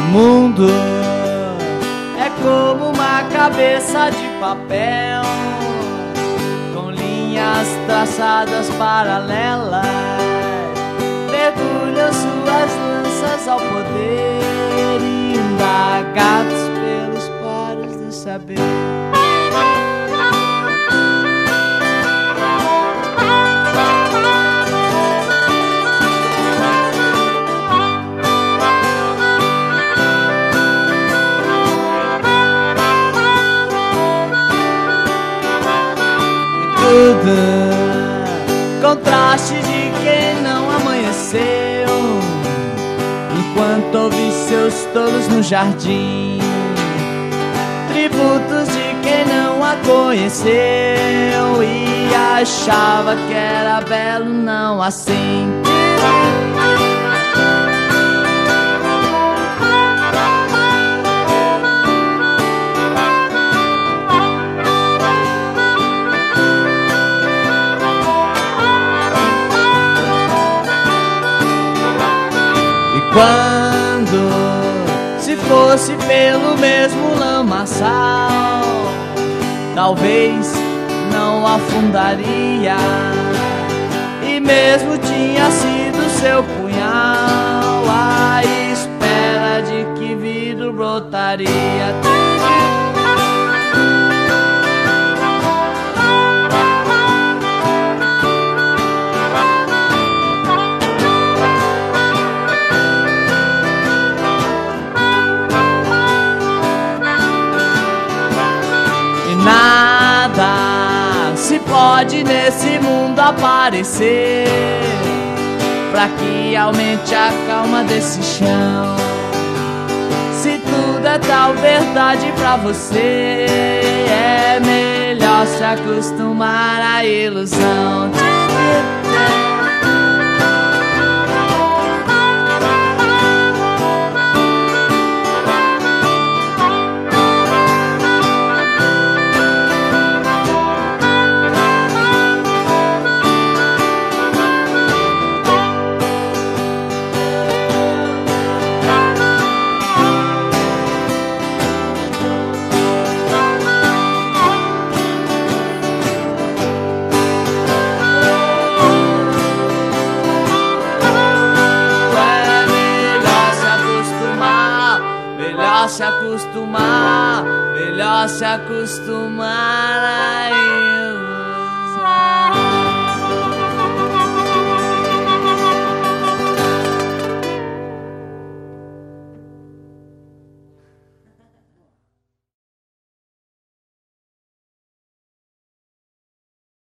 mundo é como uma cabeça de papel, com linhas traçadas paralelas, mergulham suas lanças ao poder, indagados pelos poros do saber. Contraste de quem não amanheceu, enquanto ouvi seus tolos no jardim, tributos de quem não a conheceu e achava que era belo não assim. Quando se fosse pelo mesmo lamaçal, talvez não afundaria, e mesmo tinha sido seu punhal à espera de que vidro brotaria. Nada se pode nesse mundo aparecer pra que aumente a calma desse chão. Se tudo é tal verdade pra você, é melhor se acostumar à ilusão. Se acostumar, melhor se acostumar a